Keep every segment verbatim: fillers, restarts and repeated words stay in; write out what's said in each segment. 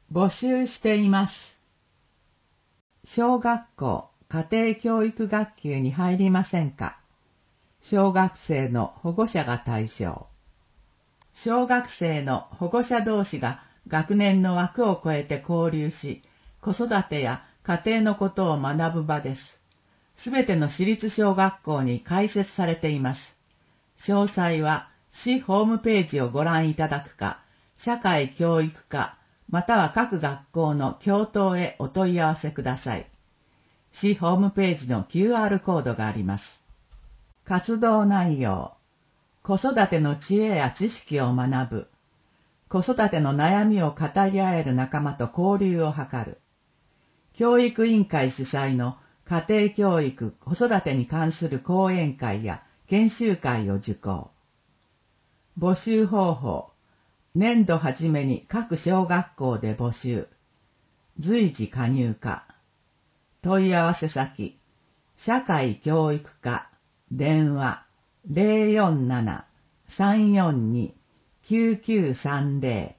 募集しています。小学校、家庭教育学級に入りませんか？小学生の保護者が対象。小学生の保護者同士が学年の枠を超えて交流し、子育てや家庭のことを学ぶ場です。すべての私立小学校に開設されています。詳細は市ホームページをご覧いただくか、社会教育課、または各学校の教頭へお問い合わせください。市ホームページの キューアール コードがあります。活動内容。子育ての知恵や知識を学ぶ。子育ての悩みを語り合える仲間と交流を図る。教育委員会主催の家庭教育・子育てに関する講演会や研修会を受講。募集方法。年度初めに各小学校で募集。随時加入可。問い合わせ先。社会教育課。電話。ゼロよんなな さんよんに きゅうきゅうさんゼ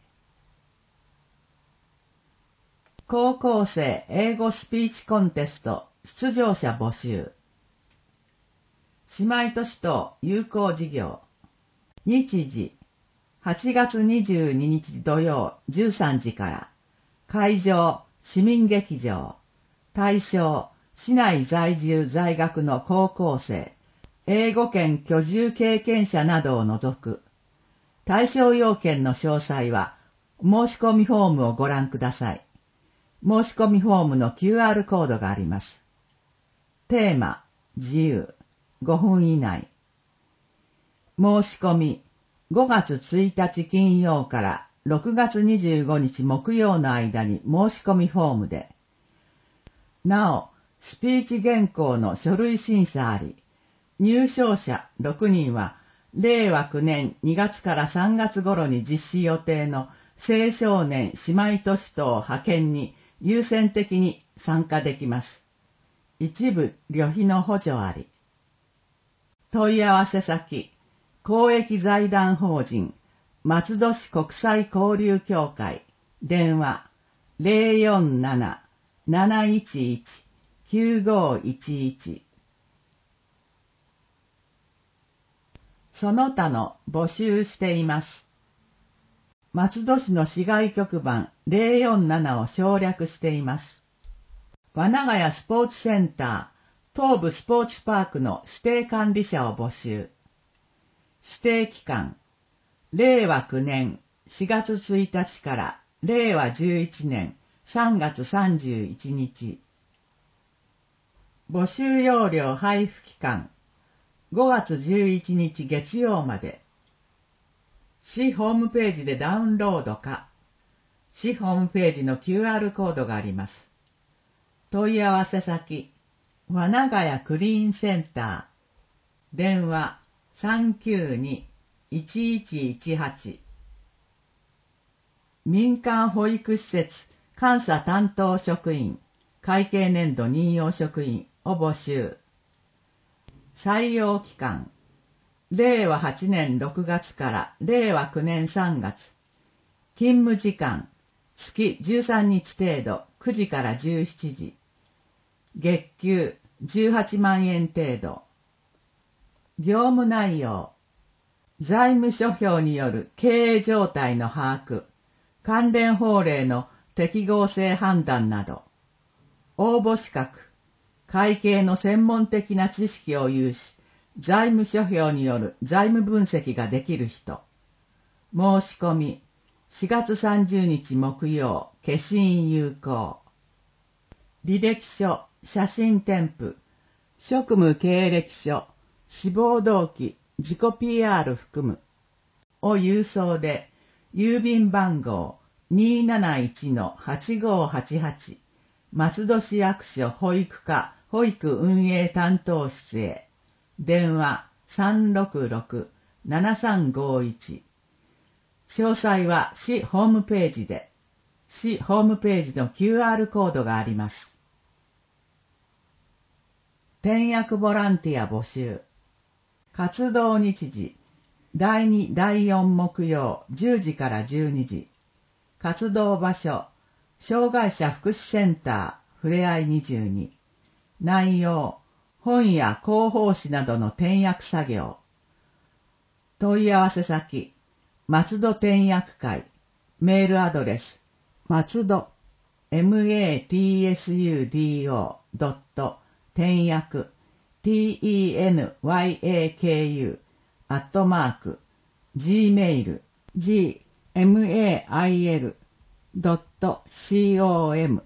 ロ。高校生英語スピーチコンテスト出場者募集。姉妹都市等友好事業。日時。はちがつにじゅうににち土曜じゅうさんじから。会場、市民劇場。対象、市内在住在学の高校生、英語圏居住経験者などを除く。対象要件の詳細は、申し込みフォームをご覧ください。申し込みフォームの キューアール コードがあります。テーマ、自由、ごふん以内。申し込み、ごがつついたち金曜からろくがつにじゅうごにち木曜の間に申し込みフォームで。なお、スピーチ原稿の書類審査あり、入賞者ろくにんは、れいわきゅうねんにがつからさんがつ頃に実施予定の青少年姉妹都市等派遣に優先的に参加できます。一部旅費の補助あり。問い合わせ先、公益財団法人、松戸市国際交流協会、電話、ゼロよんなな なないちいち きゅうごいちいち。その他の募集しています。松戸市の市外局番ゼロよんななを省略しています。和長谷スポーツセンター、東部スポーツパークの指定管理者を募集。指定期間、れいわきゅうねんしがつついたちかられいわじゅういちねんさんがつさんじゅういちにち。募集要領配布期間、ごがつじゅういちにち月曜まで。市ホームページでダウンロードか、市ホームページの キューアール コードがあります。問い合わせ先、和長谷クリーンセンター、電話 さんきゅうに いちいちいちはち。民間保育施設監査担当職員、会計年度任用職員を募集。採用期間、れいわはちねんろくがつかられいわきゅうねんさんがつ。勤務時間、月じゅうさんにち程度、くじからじゅうしちじ。月給じゅうはちまんえん程度。業務内容、財務諸表による経営状態の把握、関連法令の適合性判断など。応募資格、会計の専門的な知識を有し、財務諸表による財務分析ができる人。申し込み、しがつさんじゅうにち木曜、消印有効。履歴書、写真添付、職務経歴書、志望動機、自己 ピーアール 含む。を郵送で、郵便番号 にーなないちのはちごーはちはち、松戸市役所保育課保育運営担当室へ。電話 さんろくろく ななさんごいち。詳細は市ホームページで。市ホームページの キューアール コードがあります。転訳ボランティア募集。活動日時、だいにだいよん木曜じゅうじからじゅうにじ。活動場所、 障害者福祉センターふれあいにじゅうに。内容、本や広報誌などの転訳作業。問い合わせ先、松戸転訳会。メールアドレス、松戸、matsudo ドット、転訳、tenyaku、アットマーク、gmail、gmail ドット com。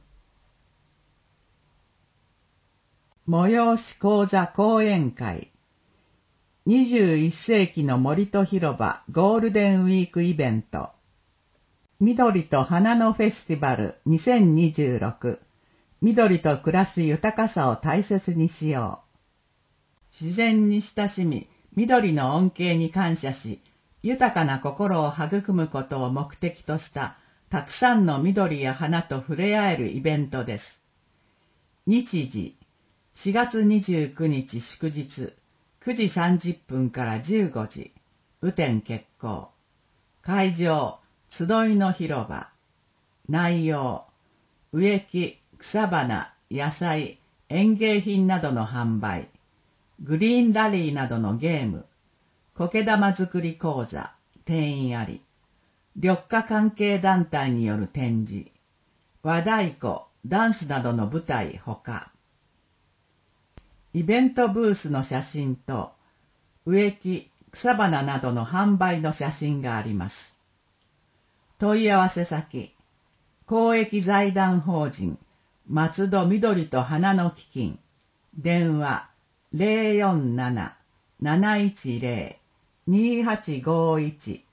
催し講座講演会。にじゅういっ世紀の森と広場ゴールデンウィークイベント。緑と花のフェスティバルにせんにじゅうろく。緑と暮らす豊かさを大切にしよう。自然に親しみ、緑の恩恵に感謝し、豊かな心を育むことを目的としたたくさんの緑や花と触れ合えるイベントです。日時、しがつにじゅうくにち祝日、くじさんじゅっぷんからじゅうごじ、雨天決行。会場、集いの広場。内容、植木、草花、野菜、園芸品などの販売。グリーンラリーなどのゲーム。苔玉作り講座、定員あり。緑化関係団体による展示。和太鼓、ダンスなどの舞台ほか。イベントブースの写真と、植木、草花などの販売の写真があります。問い合わせ先、公益財団法人、松戸緑と花の基金、電話 ゼロよんなな なないちゼロ にはちごいち。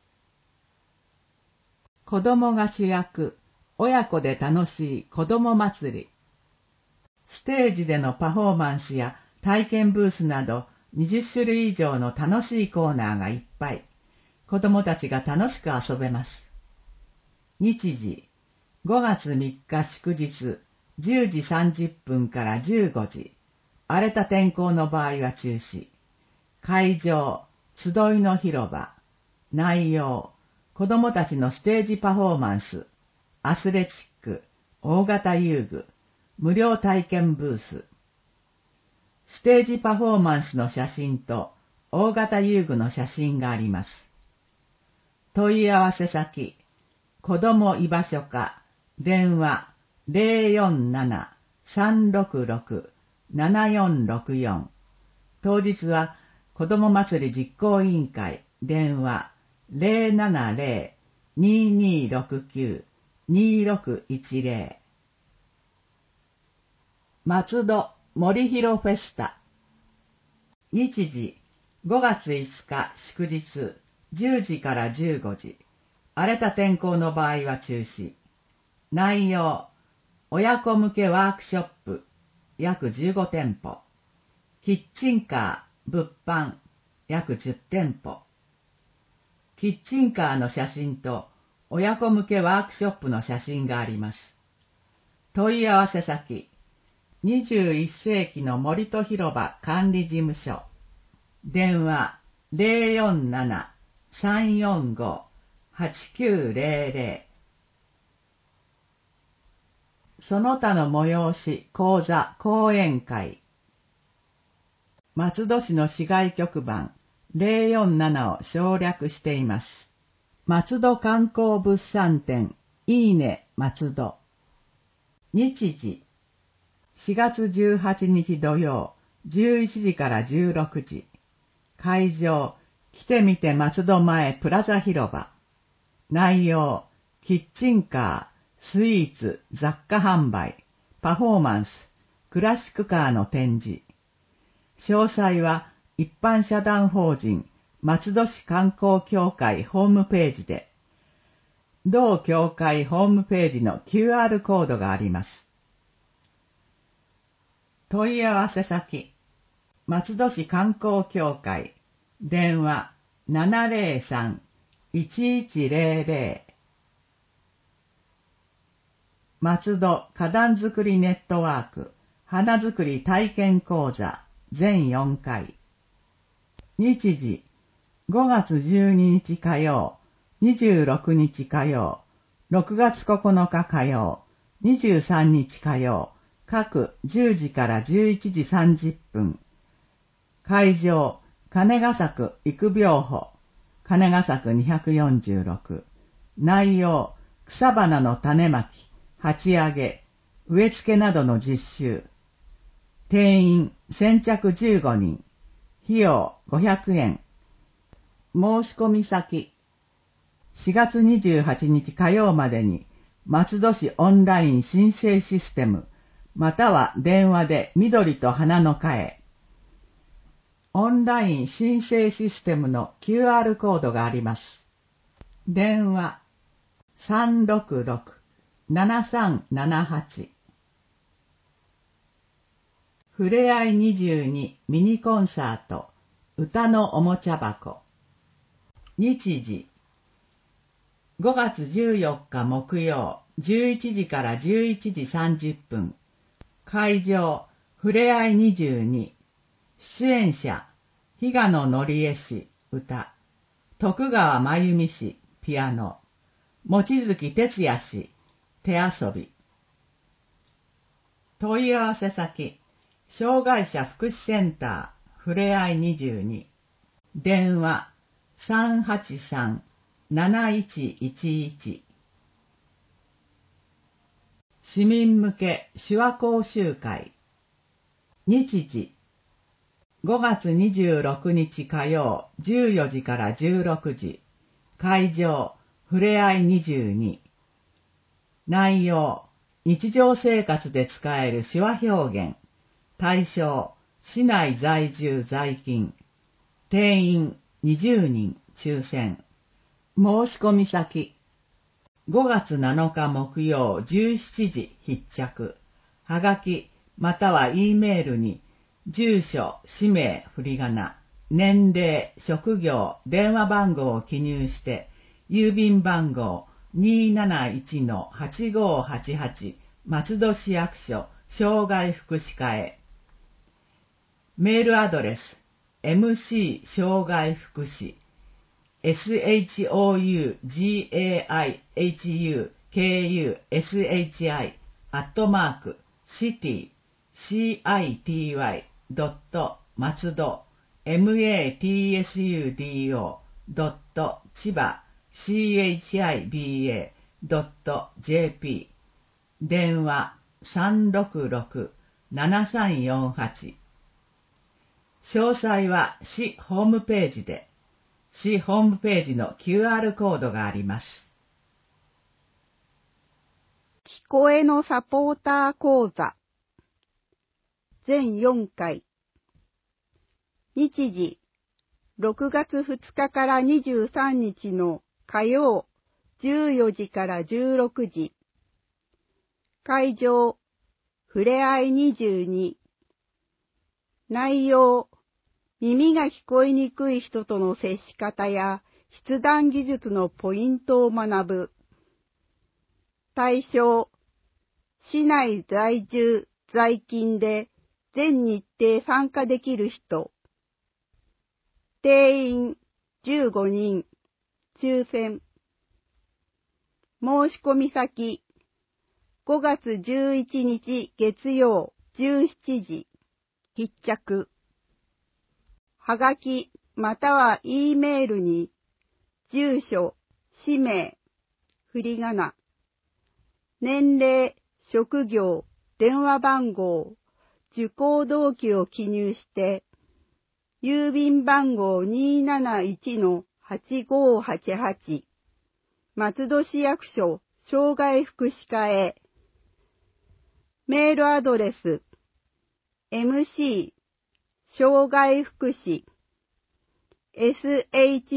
子供が主役、親子で楽しい子供祭り。ステージでのパフォーマンスや体験ブースなどにじゅっしゅるい以上の楽しいコーナーがいっぱい。子供たちが楽しく遊べます。日時、ごがつみっか祝日、じゅうじさんじゅっぷんからじゅうごじ。荒れた天候の場合は中止。会場、集いの広場。内容、子供たちのステージパフォーマンス、アスレチック、大型遊具、無料体験ブース。ステージパフォーマンスの写真と大型遊具の写真があります。問い合わせ先、子ども居場所課、電話 ゼロよんなな さんろくろく ななよんろくよん。当日は子ども祭り実行委員会、電話 ゼロななゼロ ににろくきゅう にろくいちゼロ。松戸森広フェスタ。日時、ごがついつか祝日、じゅうじからじゅうごじ。荒れた天候の場合は中止。内容、親子向けワークショップ、約じゅうごてんぽ。キッチンカー、物販、約じゅってんぽ。キッチンカーの写真と親子向けワークショップの写真があります。問い合わせ先、にじゅういっ世紀の森と広場管理事務所。電話 ゼロよんなな さんよんご はちきゅうゼロゼロ。その他の催し、講座、講演会。松戸市の市街局番ゼロよんななを省略しています。松戸観光物産展、いいね松戸。日時、しがつじゅうはちにち土曜、じゅういちじからじゅうろくじ。会場、来てみて松戸前プラザ広場。内容、キッチンカー、スイーツ、雑貨販売、パフォーマンス、クラシックカーの展示。詳細は一般社団法人松戸市観光協会ホームページで、同協会ホームページの キューアール コードがあります。問い合わせ先、松戸市観光協会、電話 ななゼロさん いちいちゼロゼロ。松戸花壇作りネットワーク、花作り体験講座、全よんかい。日時、ごがつじゅうににち火曜、にじゅうろくにち火曜、 ろくがつここのか火曜、にじゅうさんにち火曜、各じゅうじからじゅういちじさんじゅっぷん。会場、金ヶ作育苗法、金ヶ作にひゃくよんじゅうろく。内容、草花の種まき、鉢上げ、植え付けなどの実習。定員、先着じゅうごにん。費用、ごひゃくえん。申し込み先、しがつにじゅうはちにち火曜までに、松戸市オンライン申請システム、または電話で緑と花の会へ。オンライン申請システムの キューアール コードがあります。電話 さんろくろく ななさんななはち。ふれあいにじゅうにミニコンサート、歌のおもちゃ箱。日時、ごがつじゅうよっか木曜、じゅういちじからじゅういちじさんじゅっぷん。会場、ふれあいにじゅうに。出演者、比嘉野則恵氏、歌。徳川真由美氏、ピアノ。望月哲也氏、手遊び。問い合わせ先、障害者福祉センター、ふれあいにじゅうに。電話、さんはちさん なないちいちいち。市民向け手話講習会。日時、ごがつにじゅうろくにち火曜、じゅうよじからじゅうろくじ。会場、ふれあいにじゅうに。内容、日常生活で使える手話表現。対象、市内在住在勤。定員、にじゅうにん、抽選。申し込み先、ごがつなのか木曜じゅうしちじ必着。はがき、または E メールに、住所、氏名、振り仮名、年齢、職業、電話番号を記入して、郵便番号 にーなないちのはちごーはちはち 松戸市役所障害福祉課へ。メールアドレス エムシー 障害福祉 ショウガイフクシ アットマーク シティ シーアイティーワイ ドット 松戸 マツド ドット 千葉 シーエイチアイビーエー ドット ジェーピー。 電話 さんろくろく ななさんよんはち。詳細は市ホームページで。市ホームページの キューアール コードがあります。 聞こえのサポーター講座全よんかい。日時、ろくがつふつかからにじゅうさんにちの火曜、じゅうよじからじゅうろくじ。会場、ふれあいにじゅうに。内容、耳が聞こえにくい人との接し方や筆談技術のポイントを学ぶ。対象、市内在住、在勤で全日程参加できる人。定員じゅうごにん、抽選。申し込み先、ごがつじゅういちにち月曜じゅうしちじ、必着。はがきまたは E メールに、住所、氏名、振り仮名、年齢、職業、電話番号、受講動機を記入して、郵便番号 にーなないちのはちごーはちはち、松戸市役所障害福祉課へ。メールアドレス エムシー 障害福祉 ショウガイ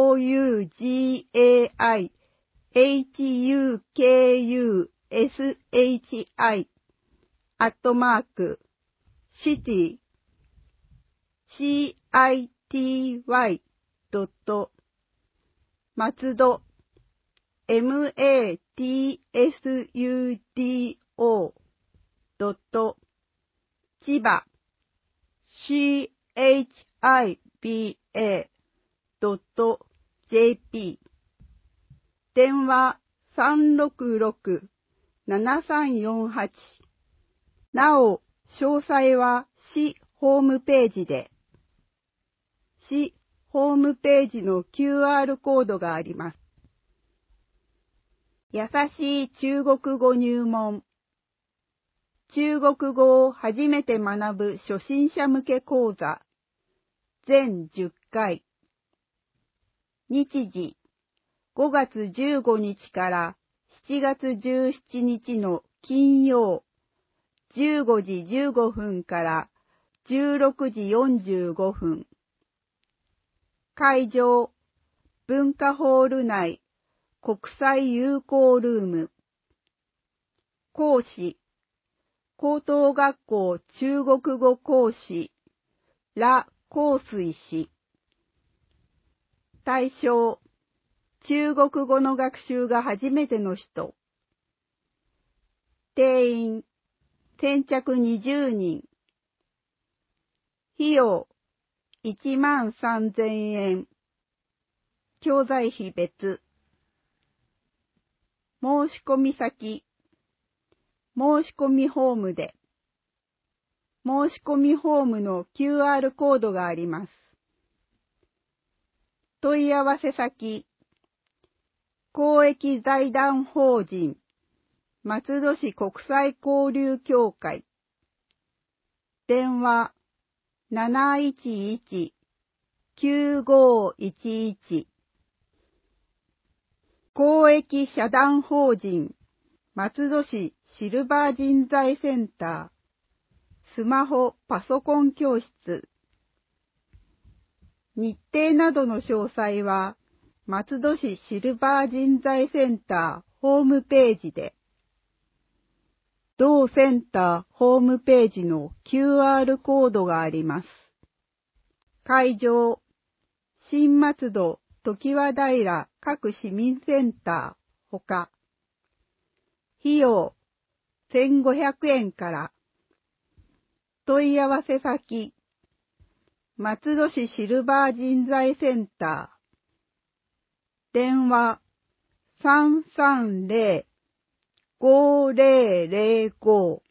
フクシ アットマークシティ シーアイティーワイ ドット 松戸 マツド ドット 千葉 シーエイチアイビーエー ドット ジェーピー。電話さんろくろく ななさんよんはち。なお、詳細は市ホームページで。市ホームページの キューアール コードがあります。優しい中国語入門。中国語を初めて学ぶ初心者向け講座。全じゅっかい。日時、ごがつじゅうごにちからしちがつじゅうしちにちの金曜、じゅうごじじゅうごふんからじゅうろくじよんじゅうごふん。会場、文化ホール内、国際友好ルーム。講師、高等学校中国語講師、羅光水氏。対象、中国語の学習が初めての人。定員、先着にじゅうにん。費用、いちまんさんぜんえん。教材費別。申し込み先、申し込みフォームで。申し込みフォームの キューアール コードがあります。問い合わせ先、公益財団法人、松戸市国際交流協会。電話、なないちいち きゅうごいちいち。公益社団法人、松戸市シルバー人材センター。スマホパソコン教室。日程などの詳細は、松戸市シルバー人材センターホームページで。同センターホームページの キューアール コードがあります。会場、新松戸常盤平各市民センターほか。費用、せんごひゃくえんから。問い合わせ先、松戸市シルバー人材センター。電話、さんさんぜろ ごぜろぜろご。